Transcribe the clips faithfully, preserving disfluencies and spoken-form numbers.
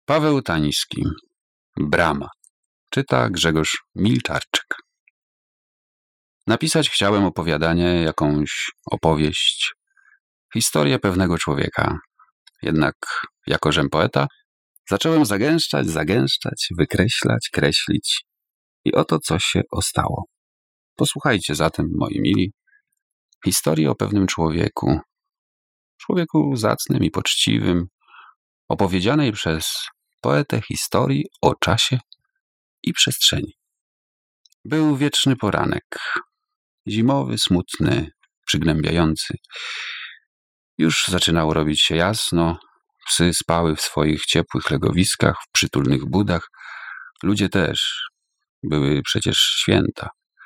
Paweł Taniski. Brama. Czyta Grzegorz Milczarczyk. Napisać chciałem opowiadanie, jakąś opowieść, historię pewnego człowieka. Jednak, jako żem poeta, zacząłem zagęszczać, zagęszczać, wykreślać, kreślić i oto coś się ostało. Posłuchajcie zatem, moi mili, historii o pewnym człowieku, człowieku zacnym i poczciwym, opowiedzianej przez poetę historii o czasie i przestrzeni. Był wieczny poranek, zimowy, smutny, przygnębiający. Już zaczynało robić się jasno, psy spały w swoich ciepłych legowiskach, w przytulnych budach. Ludzie też. Były przecież święta.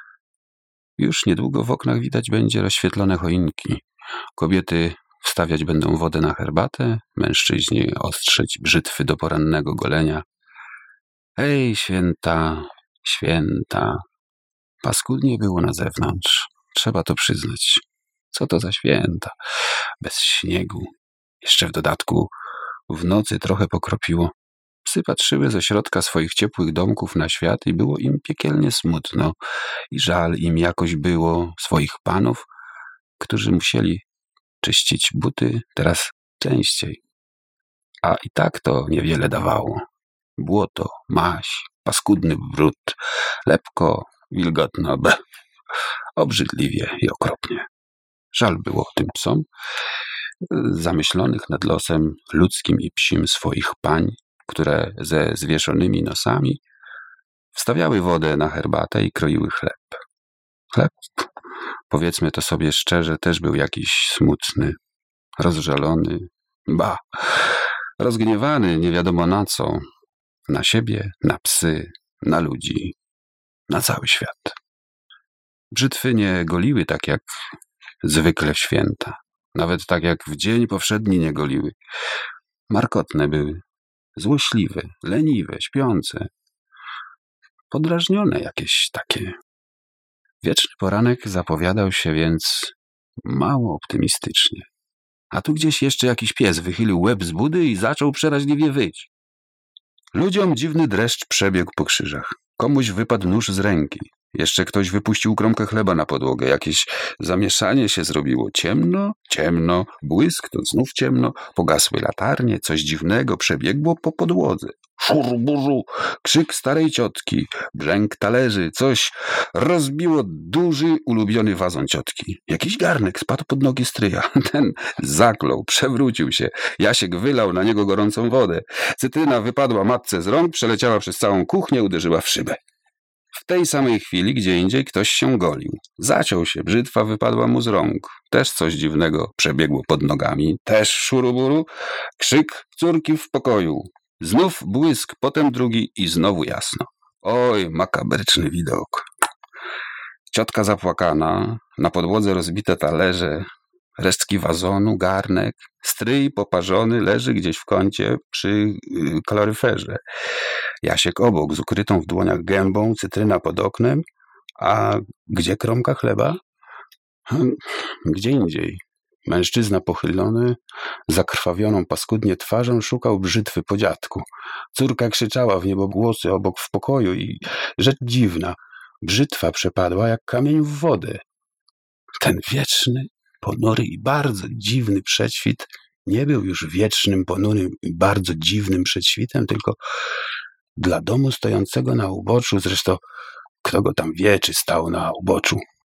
Już niedługo w oknach widać będzie rozświetlone choinki. Kobiety wstawiać będą wodę na herbatę, mężczyźni ostrzyć brzytwy do porannego golenia. Ej, święta, święta. Paskudnie było na zewnątrz. Trzeba to przyznać. Co to za święta? Bez śniegu. Jeszcze w dodatku w nocy trochę pokropiło. Psy patrzyły ze środka swoich ciepłych domków na świat i było im piekielnie smutno. I żal im jakoś było swoich panów, którzy musieli czyścić buty teraz częściej. A i tak to niewiele dawało. Błoto, maź, paskudny brud, lepko, wilgotno, b, obrzydliwie i okropnie. Żal było tym psom, zamyślonych nad losem ludzkim i psim swoich pań, które ze zwieszonymi nosami wstawiały wodę na herbatę i kroiły chleb. Chleb, powiedzmy to sobie szczerze, też był jakiś smutny, rozżalony, ba, rozgniewany nie wiadomo na co, na siebie, na psy, na ludzi, na cały świat. Brzytwy nie goliły tak jak zwykle w święta, nawet tak jak w dzień powszedni nie goliły. Markotne były, złośliwe, leniwe, śpiące, podrażnione jakieś takie. Wieczny poranek zapowiadał się więc mało optymistycznie. A tu gdzieś jeszcze jakiś pies wychylił łeb z budy i zaczął przeraźliwie wyć. Ludziom dziwny dreszcz przebiegł po krzyżach. Komuś wypadł nóż z ręki. Jeszcze ktoś wypuścił kromkę chleba na podłogę. Jakieś zamieszanie się zrobiło. Ciemno, ciemno, błysk, to znów ciemno. Pogasły latarnie, coś dziwnego przebiegło po podłodze. Szur, burzu, krzyk starej ciotki, brzęk talerzy, coś rozbiło duży, ulubiony wazon ciotki. Jakiś garnek spadł pod nogi stryja. Ten zaklął, przewrócił się. Jasiek wylał na niego gorącą wodę. Cytryna wypadła matce z rąk, przeleciała przez całą kuchnię, uderzyła w szybę. W tej samej chwili, gdzie indziej, ktoś się golił. Zaciął się, brzytwa wypadła mu z rąk. Też coś dziwnego przebiegło pod nogami. Też szuruburu. Krzyk córki w pokoju. Znów błysk, potem drugi i znowu jasno. Oj, makabryczny widok. Ciotka zapłakana, na podłodze rozbite talerze, resztki wazonu, garnek. Stryj poparzony leży gdzieś w kącie przy kaloryferze. Jasiek obok, z ukrytą w dłoniach gębą, cytryna pod oknem. A gdzie kromka chleba? Gdzie indziej. Mężczyzna pochylony, zakrwawioną paskudnie twarzą szukał brzytwy po dziadku. Córka krzyczała w niebogłosy obok w pokoju i rzecz dziwna. Brzytwa przepadła jak kamień w wodę. Ten wieczny, ponury i bardzo dziwny przedświt nie był już wiecznym, ponurym i bardzo dziwnym przedświtem, tylko dla domu stojącego na uboczu, zresztą kto go tam wie, czy stał na uboczu.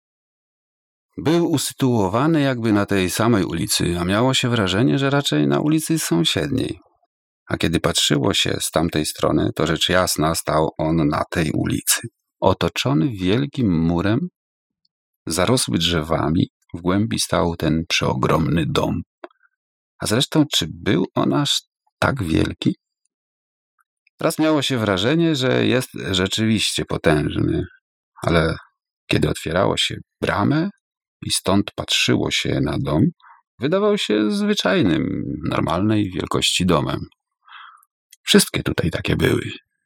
Był usytuowany jakby na tej samej ulicy, a miało się wrażenie, że raczej na ulicy sąsiedniej. A kiedy patrzyło się z tamtej strony, to rzecz jasna stał on na tej ulicy. Otoczony wielkim murem, zarosły drzewami, w głębi stał ten przeogromny dom. A zresztą, czy był on aż tak wielki? Raz miało się wrażenie, że jest rzeczywiście potężny, ale kiedy otwierało się bramę i stąd patrzyło się na dom, wydawał się zwyczajnym, normalnej wielkości domem. Wszystkie tutaj takie były.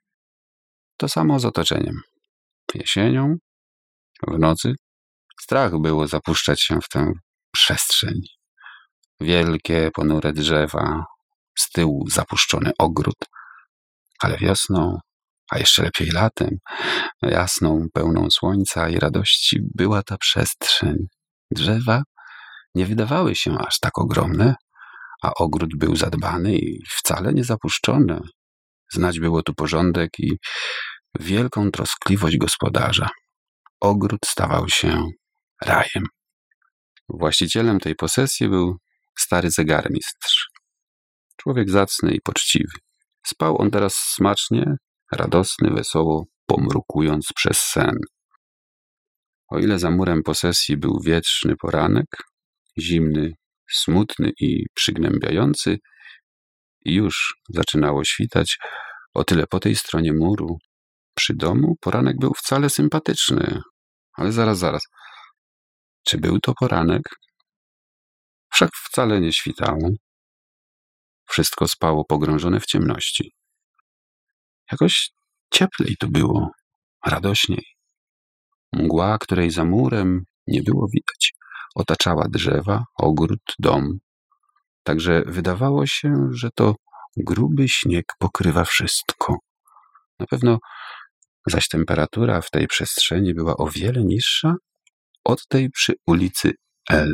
To samo z otoczeniem. Jesienią, w nocy, strach było zapuszczać się w tę przestrzeń. Wielkie, ponure drzewa, z tyłu zapuszczony ogród, Ale wiosną, a jeszcze lepiej latem, jasną, pełną słońca i radości była ta przestrzeń. Drzewa nie wydawały się aż tak ogromne, a ogród był zadbany i wcale nie zapuszczony. Znać było tu porządek i wielką troskliwość gospodarza. Ogród stawał się rajem. Właścicielem tej posesji był stary zegarmistrz. Człowiek zacny i poczciwy. Spał on teraz smacznie, radosny, wesoło, pomrukując przez sen. O ile za murem posesji był wietrzny poranek, zimny, smutny i przygnębiający, i już zaczynało świtać, o tyle po tej stronie muru, przy domu, poranek był wcale sympatyczny. Ale zaraz, zaraz. Czy był to poranek? Wszak wcale nie świtało. Wszystko spało pogrążone w ciemności. Jakoś cieplej tu było, radośniej. Mgła, której za murem nie było widać, otaczała drzewa, ogród, dom. Także wydawało się, że to gruby śnieg pokrywa wszystko. Na pewno zaś temperatura w tej przestrzeni była o wiele niższa od tej przy ulicy L.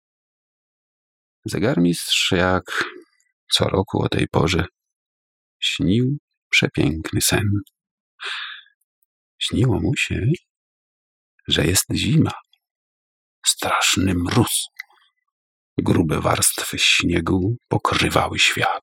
Zegarmistrz, jak co roku o tej porze, śnił przepiękny sen. Śniło mu się, że jest zima, straszny mróz. Grube warstwy śniegu pokrywały świat.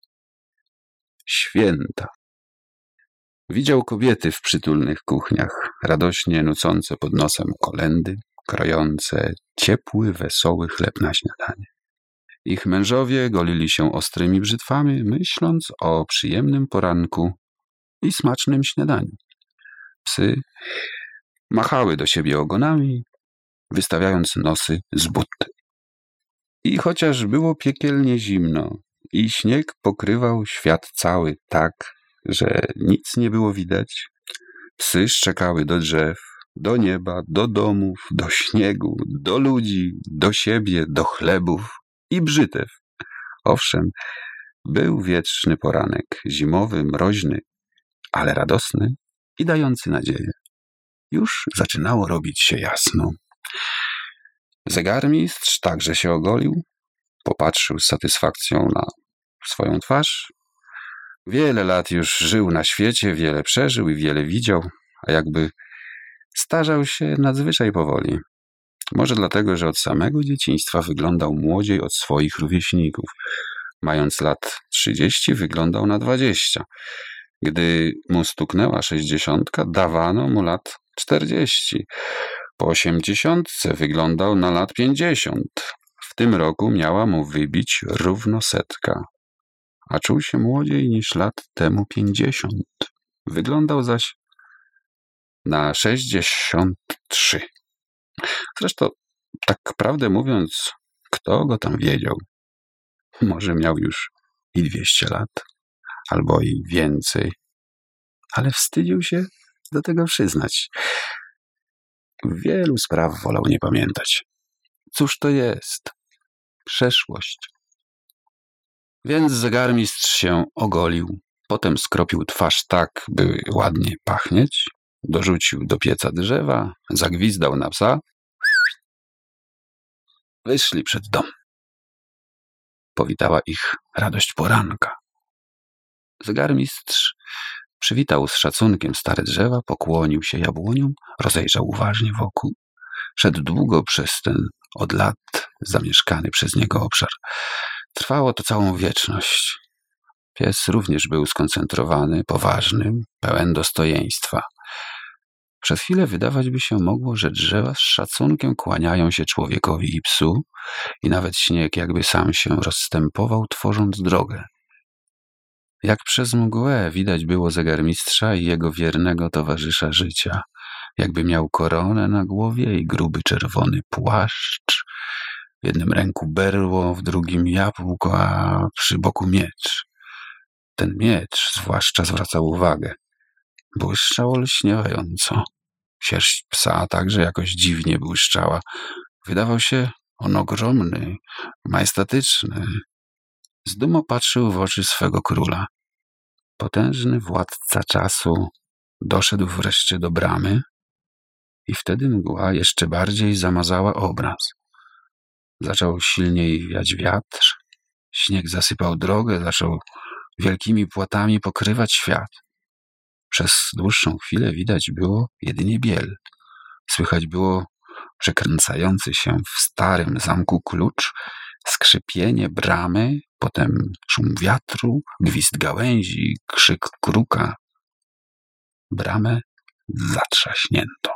Święta. Widział kobiety w przytulnych kuchniach, radośnie nucące pod nosem kolędy, krojące ciepły, wesoły chleb na śniadanie. Ich mężowie golili się ostrymi brzytwami, myśląc o przyjemnym poranku i smacznym śniadaniu. Psy machały do siebie ogonami, wystawiając nosy z but. I chociaż było piekielnie zimno i śnieg pokrywał świat cały tak, że nic nie było widać, psy szczekały do drzew, do nieba, do domów, do śniegu, do ludzi, do siebie, do chlebów i brzytew. Owszem, był wietrzny poranek, zimowy, mroźny, ale radosny i dający nadzieję. Już zaczynało robić się jasno. Zegarmistrz także się ogolił, popatrzył z satysfakcją na swoją twarz. Wiele lat już żył na świecie, wiele przeżył i wiele widział, a jakby starzał się nadzwyczaj powoli. Może dlatego, że od samego dzieciństwa wyglądał młodziej od swoich rówieśników. Mając lat trzydzieści, wyglądał na dwadzieścia. Gdy mu stuknęła sześćdziesiątka, dawano mu lat czterdzieści. Po osiemdziesiątce wyglądał na lat pięćdziesiąt. W tym roku miała mu wybić równo setka, a czuł się młodziej niż lat temu pięćdziesiąt. Wyglądał zaś na sześćdziesiąt trzy. Zresztą, tak prawdę mówiąc, kto go tam wiedział? Może miał już i dwieście lat, albo i więcej, ale wstydził się do tego przyznać. Wielu spraw wolał nie pamiętać. Cóż to jest? Przeszłość. Więc zegarmistrz się ogolił, potem skropił twarz tak, by ładnie pachnieć, dorzucił do pieca drzewa, zagwizdał na psa. Wyszli przed dom. Powitała ich radość poranka. Zegarmistrz przywitał z szacunkiem stare drzewa, pokłonił się jabłoniom, rozejrzał uważnie wokół. Szedł długo przez ten od lat zamieszkany przez niego obszar. Trwało to całą wieczność. Pies również był skoncentrowany, poważny, pełen dostojeństwa. Przez chwilę wydawać by się mogło, że drzewa z szacunkiem kłaniają się człowiekowi i psu i nawet śnieg jakby sam się rozstępował, tworząc drogę. Jak przez mgłę widać było zegarmistrza i jego wiernego towarzysza życia, jakby miał koronę na głowie i gruby czerwony płaszcz, w jednym ręku berło, w drugim jabłko, a przy boku miecz. Ten miecz zwłaszcza zwracał uwagę. Błyszczał olśniewająco. Sierść psa także jakoś dziwnie błyszczała. Wydawał się on ogromny, majestatyczny. Z dumą patrzył w oczy swego króla. Potężny władca czasu doszedł wreszcie do bramy i wtedy mgła jeszcze bardziej zamazała obraz. Zaczął silniej wiać wiatr, śnieg zasypał drogę, zaczął wielkimi płatami pokrywać świat. Przez dłuższą chwilę widać było jedynie biel. Słychać było przekręcający się w starym zamku klucz, skrzypienie bramy, potem szum wiatru, gwizd gałęzi, krzyk kruka. Bramę zatrzaśnięto.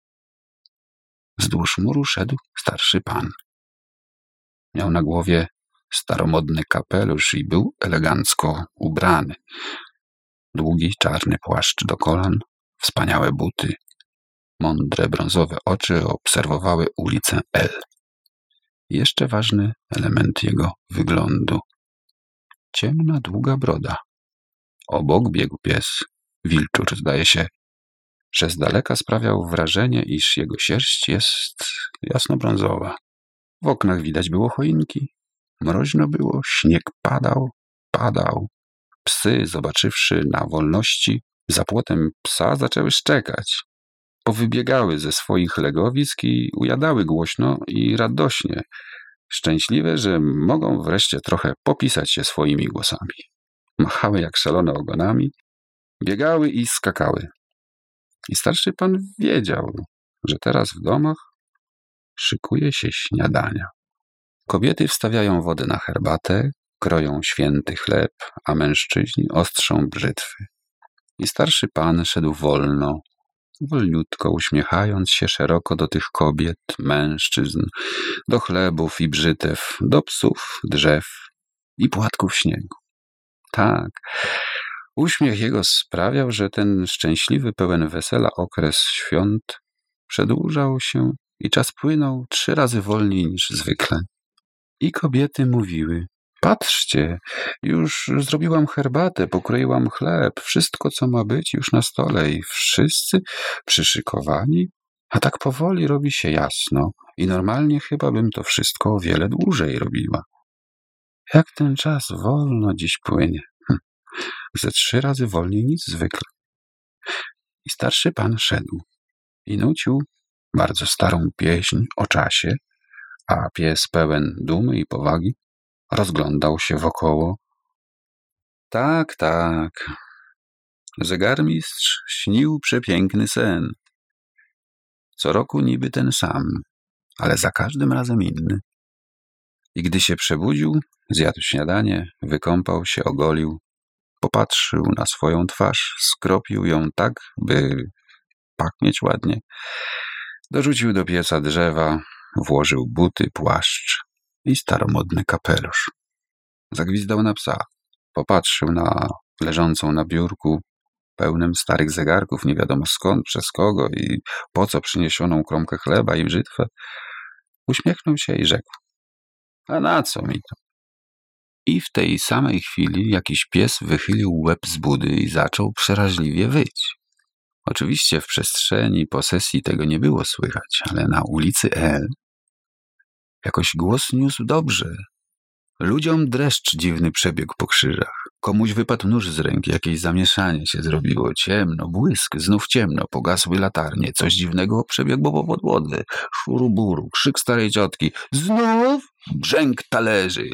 Wzdłuż muru szedł starszy pan. Miał na głowie staromodny kapelusz i był elegancko ubrany. Długi, czarny płaszcz do kolan, wspaniałe buty. Mądre, brązowe oczy obserwowały ulicę L. Jeszcze ważny element jego wyglądu. Ciemna, długa broda. Obok biegł pies. Wilczur, zdaje się, że z daleka sprawiał wrażenie, iż jego sierść jest jasnobrązowa. W oknach widać było choinki. Mroźno było, śnieg padał, padał. Psy, zobaczywszy na wolności za płotem psa, zaczęły szczekać. Powybiegały ze swoich legowisk i ujadały głośno i radośnie, szczęśliwe, że mogą wreszcie trochę popisać się swoimi głosami. Machały jak szalone ogonami, biegały i skakały. I starszy pan wiedział, że teraz w domach szykuje się śniadania. Kobiety wstawiają wodę na herbatę, kroją święty chleb, a mężczyźni ostrzą brzytwy. I starszy pan szedł wolno, wolniutko, uśmiechając się szeroko do tych kobiet, mężczyzn, do chlebów i brzytew, do psów, drzew i płatków śniegu. Tak, uśmiech jego sprawiał, że ten szczęśliwy, pełen wesela okres świąt przedłużał się i czas płynął trzy razy wolniej niż zwykle. I kobiety mówiły: patrzcie, już zrobiłam herbatę, pokroiłam chleb, wszystko, co ma być już na stole i wszyscy przyszykowani, a tak powoli robi się jasno i normalnie chyba bym to wszystko o wiele dłużej robiła. Jak ten czas wolno dziś płynie. Hm. Ze trzy razy wolniej niż zwykle. I starszy pan szedł i nucił bardzo starą pieśń o czasie, a pies pełen dumy i powagi rozglądał się wokoło. Tak, tak. Zegarmistrz śnił przepiękny sen. Co roku niby ten sam, ale za każdym razem inny. I gdy się przebudził, zjadł śniadanie, wykąpał się, ogolił, popatrzył na swoją twarz, skropił ją tak, by pachnieć ładnie. Dorzucił do pieca drzewa, włożył buty, płaszcz i staromodny kapelusz. Zagwizdał na psa. Popatrzył na leżącą na biurku pełnym starych zegarków, nie wiadomo skąd, przez kogo i po co przyniesioną kromkę chleba i brzytwę. Uśmiechnął się i rzekł: a na co mi to? I w tej samej chwili jakiś pies wychylił łeb z budy i zaczął przeraźliwie wyć. Oczywiście w przestrzeni posesji tego nie było słychać, ale na ulicy L jakoś głos niósł dobrze. Ludziom dreszcz dziwny przebiegł po krzyżach. Komuś wypadł nóż z ręki, jakieś zamieszanie się zrobiło. Ciemno, błysk, znów ciemno, pogasły latarnie. Coś dziwnego przebiegło po podłodze. Szuruburu, krzyk starej ciotki. Znów brzęk talerzy.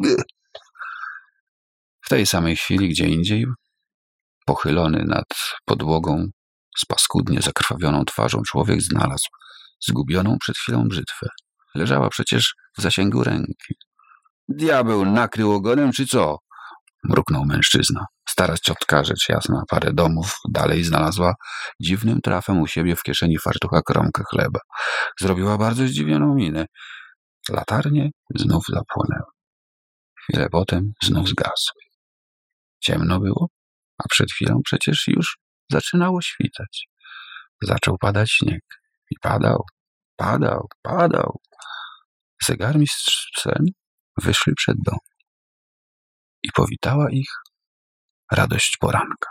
W tej samej chwili, gdzie indziej, pochylony nad podłogą, z paskudnie zakrwawioną twarzą człowiek znalazł zgubioną przed chwilą brzytwę. Leżała przecież w zasięgu ręki. Diabeł nakrył ogonem, czy co? Mruknął mężczyzna. Stara ciotka, rzecz jasna, parę domów dalej znalazła dziwnym trafem u siebie w kieszeni fartucha kromkę chleba. Zrobiła bardzo zdziwioną minę. Latarnie znów zapłonęły. Chwilę potem znów zgasły. Ciemno było, a przed chwilą przecież już zaczynało świtać. Zaczął padać śnieg. I padał, padał, padał. Zegarmistrz z psem wyszli przed dom. I powitała ich radość poranka.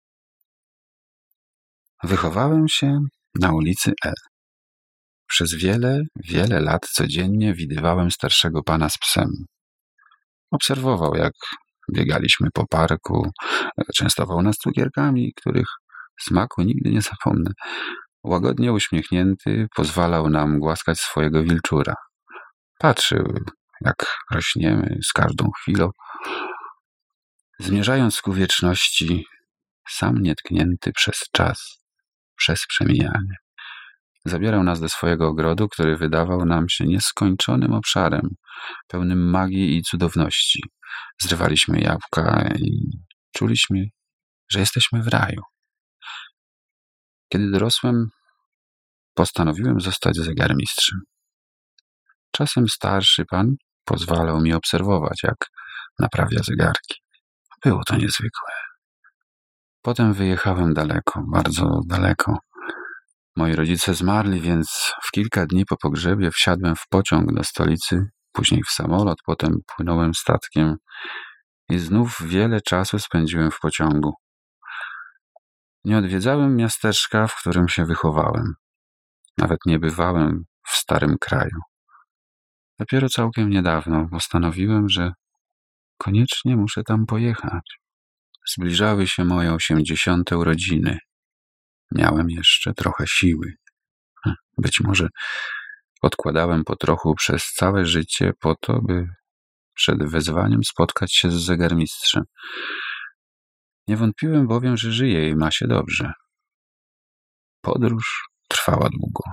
Wychowałem się na ulicy L. Przez wiele, wiele lat codziennie widywałem starszego pana z psem. Obserwował, jak Biegaliśmy po parku, częstował nas cukierkami, których smaku nigdy nie zapomnę. Łagodnie uśmiechnięty pozwalał nam głaskać swojego wilczura. Patrzył, jak rośniemy z każdą chwilą, zmierzając ku wieczności, sam nietknięty przez czas, przez przemijanie. Zabierał nas do swojego ogrodu, który wydawał nam się nieskończonym obszarem, pełnym magii i cudowności. Zrywaliśmy jabłka i czuliśmy, że jesteśmy w raju. Kiedy dorosłem, postanowiłem zostać zegarmistrzem. Czasem starszy pan pozwalał mi obserwować, jak naprawia zegarki. Było to niezwykłe. Potem wyjechałem daleko, bardzo daleko. Moi rodzice zmarli, więc w kilka dni po pogrzebie wsiadłem w pociąg do stolicy, później w samolot, potem płynąłem statkiem i znów wiele czasu spędziłem w pociągu. Nie odwiedzałem miasteczka, w którym się wychowałem. Nawet nie bywałem w starym kraju. Dopiero całkiem niedawno postanowiłem, że koniecznie muszę tam pojechać. Zbliżały się moje osiemdziesiąte urodziny. Miałem jeszcze trochę siły. Być może odkładałem po trochu przez całe życie po to, by przed wezwaniem spotkać się z zegarmistrzem. Nie wątpiłem bowiem, że żyje i ma się dobrze. Podróż trwała długo.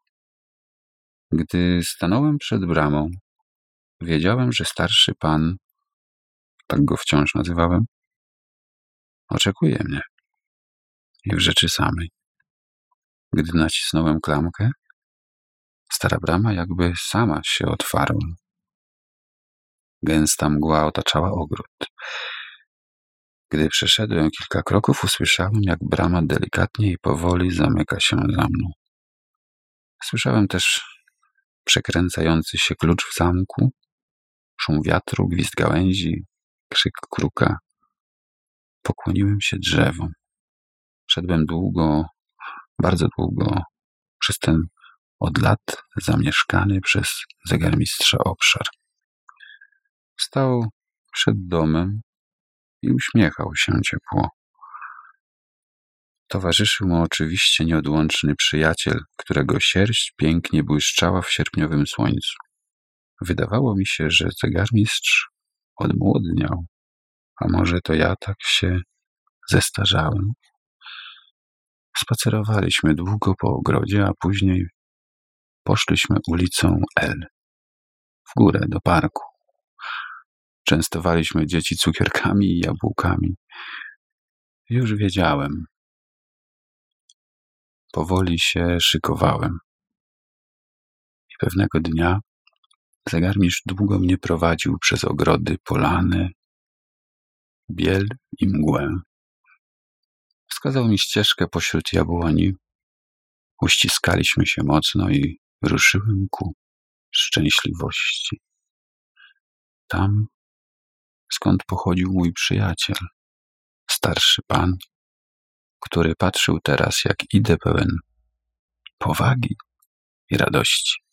Gdy stanąłem przed bramą, wiedziałem, że starszy pan, tak go wciąż nazywałem, oczekuje mnie. I w rzeczy samej. Gdy nacisnąłem klamkę, stara brama jakby sama się otwarła. Gęsta mgła otaczała ogród. Gdy przeszedłem kilka kroków, usłyszałem, jak brama delikatnie i powoli zamyka się za mną. Słyszałem też przekręcający się klucz w zamku, szum wiatru, gwizd gałęzi, krzyk kruka. Pokłoniłem się drzewom. Szedłem długo, bardzo długo, przez ten od lat zamieszkany przez zegarmistrza obszar. Stał przed domem i uśmiechał się ciepło. Towarzyszył mu oczywiście nieodłączny przyjaciel, którego sierść pięknie błyszczała w sierpniowym słońcu. Wydawało mi się, że zegarmistrz odmłodniał, a może to ja tak się zestarzałem. Spacerowaliśmy długo po ogrodzie, a później poszliśmy ulicą L, w górę do parku. Częstowaliśmy dzieci cukierkami i jabłkami. Już wiedziałem. Powoli się szykowałem. I pewnego dnia zegarmistrz długo mnie prowadził przez ogrody, polany, biel i mgłę. Wskazał mi ścieżkę pośród jabłoni. Uściskaliśmy się mocno i ruszyłem ku szczęśliwości. Tam, skąd pochodził mój przyjaciel, starszy pan, który patrzył teraz, jak idę pełen powagi i radości.